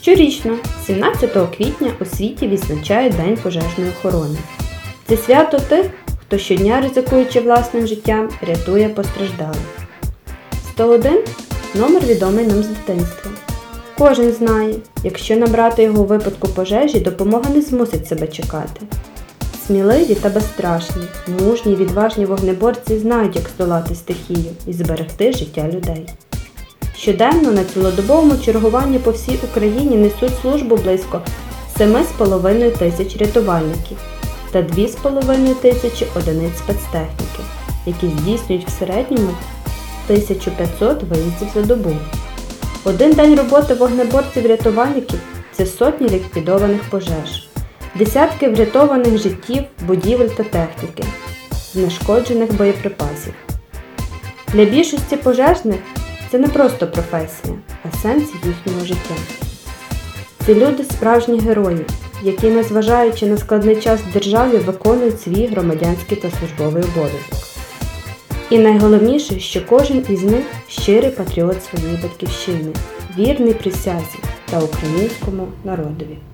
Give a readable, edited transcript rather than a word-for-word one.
Щорічно, 17 квітня у світі відзначають День пожежної охорони. Це свято тих, хто щодня, ризикуючи власним життям, рятує постраждалих. 101 – номер відомий нам з дитинства. Кожен знає, якщо набрати його у випадку пожежі, допомога не змусить себе чекати. Сміливі та безстрашні, мужні й відважні вогнеборці знають, як здолати стихію і зберегти життя людей. Щоденно на цілодобовому чергуванні по всій Україні несуть службу близько 7,5 тисяч рятувальників та 2,5 тисячі одиниць спецтехніки, які здійснюють в середньому 1500 виїздів за добу. Один день роботи вогнеборців-рятувальників – це сотні ліквідованих пожеж, десятки врятованих життів, будівель та техніки, знешкоджених боєприпасів. Для більшості пожежних це не просто професія, а сенс їхнього життя. Це люди справжні герої, які, незважаючи на складний час в державі, виконують свій громадянський та службовий обов'язок. І найголовніше, що кожен із них – щирий патріот своєї батьківщини, вірний присязі та українському народові.